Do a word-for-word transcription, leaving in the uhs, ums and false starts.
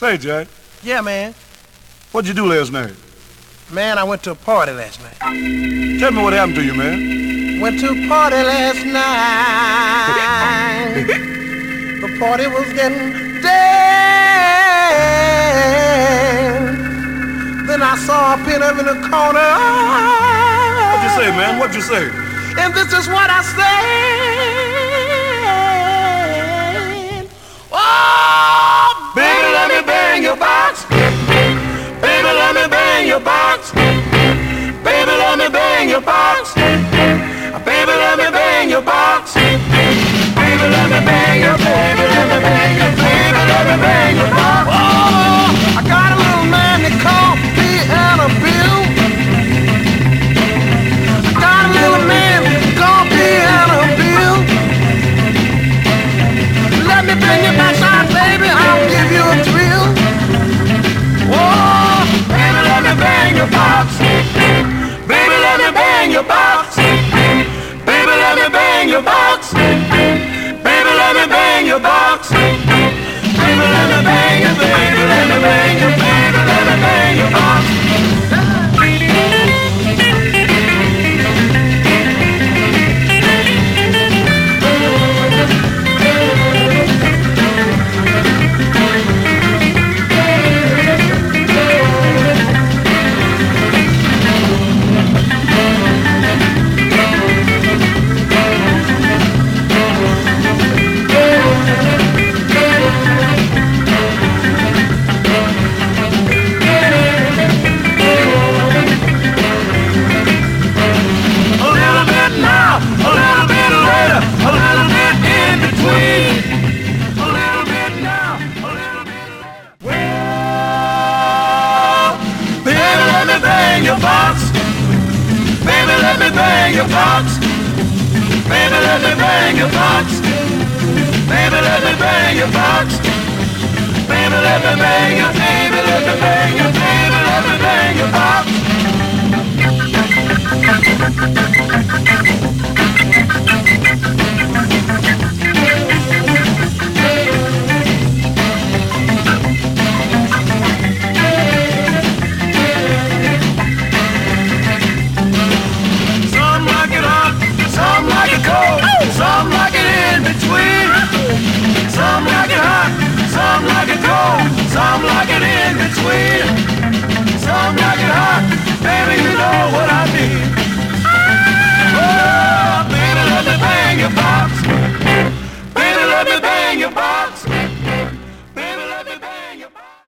Hey, Jack. Yeah, man. What'd you do last night? Man, I went to a party last night. Tell me what happened to you, man. Went to a party last night. The party was getting dead. Then I saw a pin-up in the corner. What'd you say, man? What'd you say? And this is what I said. Oh, baby, let me bang your box. Baby, let me bang your box. Baby, let me bang your box. Baby, let me bang your box. Baby, let me bang your, baby, let me bang your, baby, let me bang your box. Oh, I got a little man that called Piano Bill. I got a little man called Piano Bill. Let me bring you back side, baby, I'll give you a thrill. Oh, baby, let me bang your box. Baby, let me bang your box. Baby, let me bang your box. Baby, let me bang your box. Baby, let me bang your, baby, let me bang your, baby, let me bang your box. Your box. Baby, let me bang your box. Baby, let me bang your box. Baby, let me bang your box. Baby, let me bang your, baby, let me bang your, baby, let me bang your box.